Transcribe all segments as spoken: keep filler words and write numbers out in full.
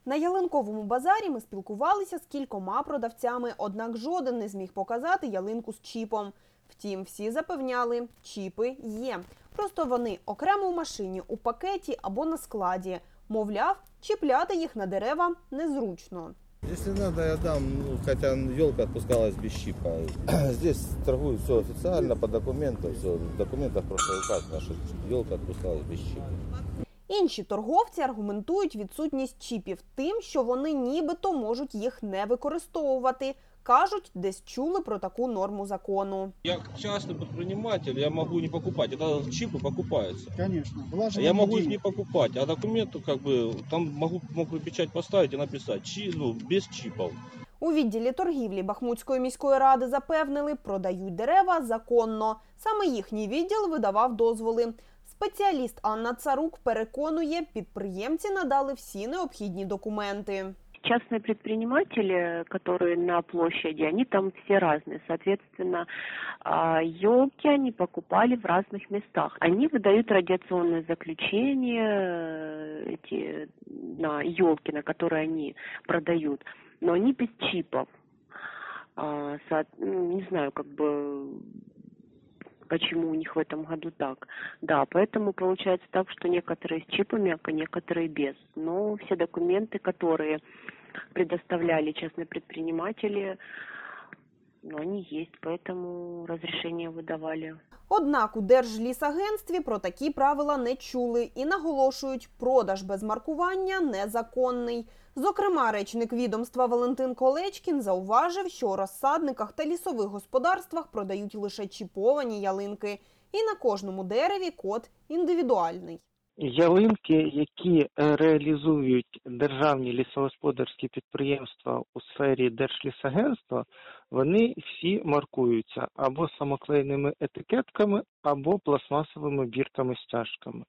На ялинковому базарі ми спілкувалися з кількома продавцями, однак жоден не зміг показати ялинку з чіпом. Втім, всі запевняли, чіпи є. Просто вони окремо в машині, у пакеті або на складі. Мовляв, чіпляти їх на дерева незручно. Если надо, я дам, ну, хотя елка отпускалась без чипа. Здесь торгуют все официально, по документам, все. В документах просто указано, что елка отпускалась без чипа. Інші торговці аргументують відсутність чіпів тим, що вони нібито можуть їх не використовувати. Кажуть, десь чули про таку норму закону. Я как частный предприниматель, я могу не покупать. Это чипы покупаются. Конечно. Я могу их не покупать, а документы как бы там могу, могу печать поставить и написать чи, ну, без чипов. У відділі торгівлі Бахмутської міської ради запевнили, продають дерева законно. Саме їхній відділ видавав дозволи. Спеціаліст Анна Царук переконує, підприємці надали всі необхідні документи. Частные предприниматели, которые на площади, они там все разные. Соответственно, елки они покупали в разных местах. Они выдают радиационные заключения эти, на елки, на которые они продают, но они без чипов. Не знаю, как бы... почему у них в этом году так. Да, поэтому получается так, что некоторые с чипами, а некоторые без. Но все документы, которые предоставляли частные предприниматели, ну, они есть, поэтому разрешение выдавали. Однак у Держлісагентстві про такі правила не чули і наголошують, продаж без маркування незаконний. Зокрема, речник відомства Валентин Колечкін зауважив, що у розсадниках та лісових господарствах продають лише чіповані ялинки. І на кожному дереві код індивідуальний. Ялинки, які реалізують державні лісогосподарські підприємства у сфері Держлісагентства, вони всі маркуються або самоклейними етикетками, або пластмасовими бірками-стяжками.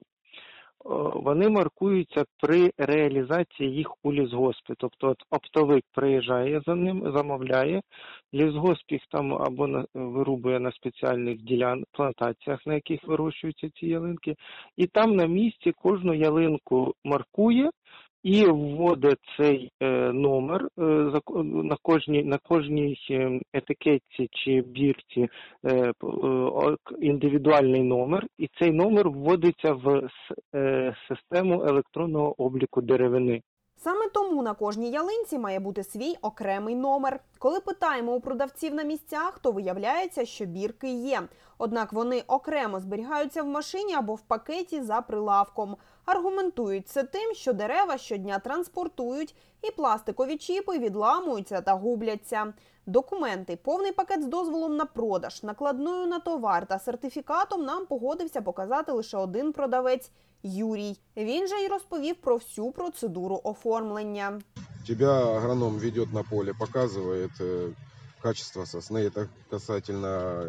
Вони маркуються при реалізації їх у лісгоспі. Тобто от оптовик приїжджає за ним, замовляє, лісгосп їх там або на, вирубує на спеціальних ділян, плантаціях, на яких вирощуються ці ялинки, і там на місці кожну ялинку маркує і вводить цей е, номер е, на кожній, на кожній етикетці чи бірці е, е, індивідуальний номер, і цей номер вводиться в е, систему електронного обліку деревини. Саме тому на кожній ялинці має бути свій окремий номер. Коли питаємо у продавців на місцях, то виявляється, що бірки є. Однак вони окремо зберігаються в машині або в пакеті за прилавком. Аргументують це тим, що дерева щодня транспортують і пластикові чіпи відламуються та губляться. Документи, повний пакет з дозволом на продаж, накладною на товар та сертифікатом нам погодився показати лише один продавець – Юрій. Він же й розповів про всю процедуру оформлення. Тебя агроном ведет на поле, показывает э, качество сосны. Это касательно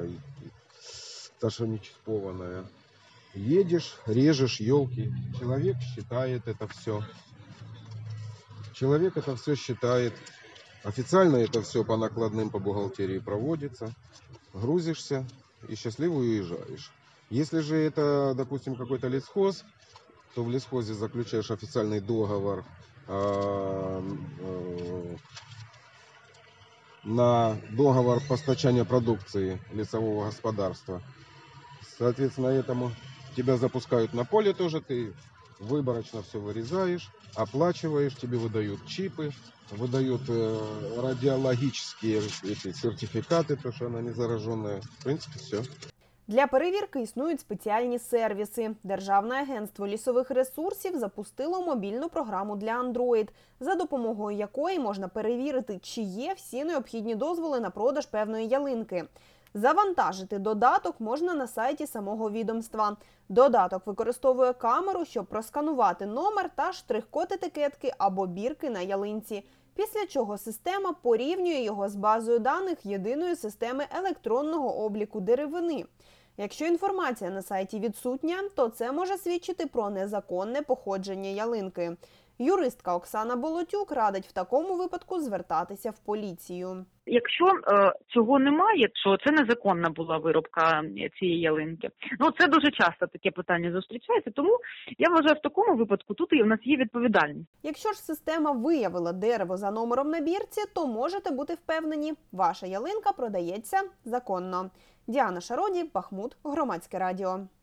та, что не чипованная. Едешь, режешь елки. Человек считает это все. Человек это все считает. Официально это все по накладным, по бухгалтерии проводится. Грузишься и счастливо уезжаешь. Если же это, допустим, какой-то лесхоз, то в лесхозе заключаешь официальный договор э, э, на договор постачания продукции лесового господарства. Соответственно, этому тебя запускают на поле тоже, ты выборочно все вырезаешь, оплачиваешь, тебе выдают чипы, выдают э, радиологические эти сертификаты, то, что она не зараженная. В принципе, все. Для перевірки існують спеціальні сервіси. Державне агентство лісових ресурсів запустило мобільну програму для Android, за допомогою якої можна перевірити, чи є всі необхідні дозволи на продаж певної ялинки. Завантажити додаток можна на сайті самого відомства. Додаток використовує камеру, щоб просканувати номер та штрих-код етикетки або бірки на ялинці. Після чого система порівнює його з базою даних єдиної системи електронного обліку деревини. Якщо інформація на сайті відсутня, то це може свідчити про незаконне походження ялинки. Юристка Оксана Болотюк радить в такому випадку звертатися в поліцію. Якщо е, цього немає, то це незаконна була вирубка цієї ялинки. Ну, це дуже часто таке питання зустрічається, тому я вважаю, в такому випадку тут і в нас є відповідальність. Якщо ж система виявила дерево за номером на бірці, то можете бути впевнені, ваша ялинка продається законно. Діана Шароді, Бахмут, Громадське радіо.